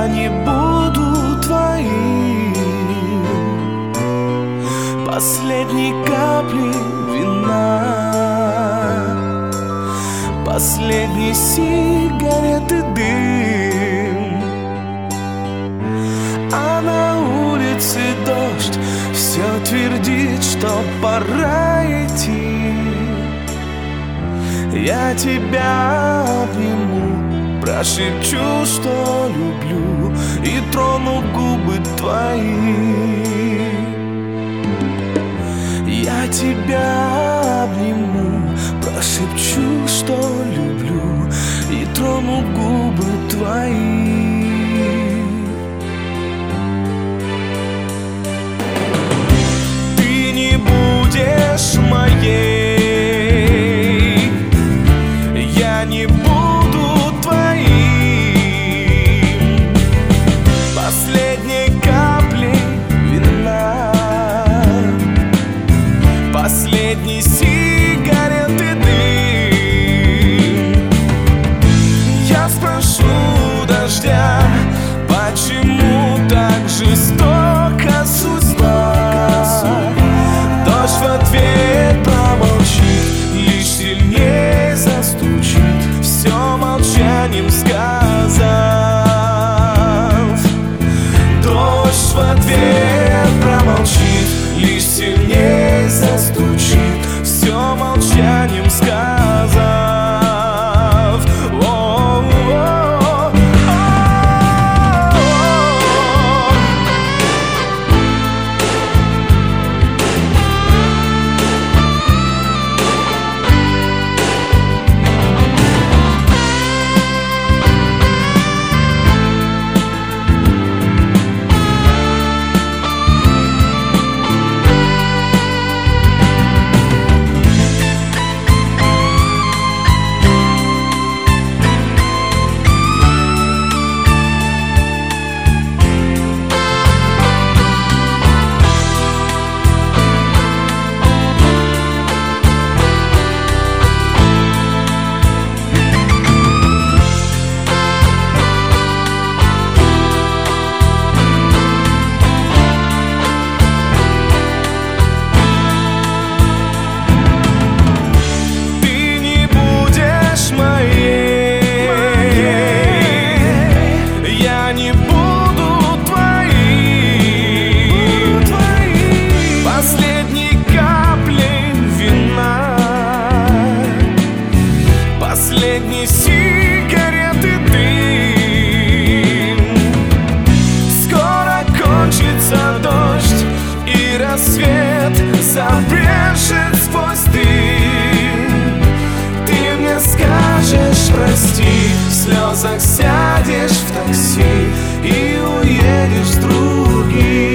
я не буду твоим последней каплей вина, последней сигареты дым. А на улице дождь все твердит, что пора идти. Я тебя обниму, прошепчу, что люблю, и трону губы твои. Я тебя обниму, прошепчу, что люблю, и трону губы твои. Ты не будешь моей, я не буду твоим последней каплей вина, последней сигареты дым. Я спрошу дождя, почему так жестока судьба. Дождь в ответ промолчит, лишь сильнее застучит, все молчанием сказав. Дождь в ответ промолчит, лишь сильнее застучит, все молчанием сказав. Последней сигареты дым. Скоро кончится дождь, и рассвет забрежет сквозь дым. Ты мне скажешь прости, в слезах сядешь в такси и уедешь с другим.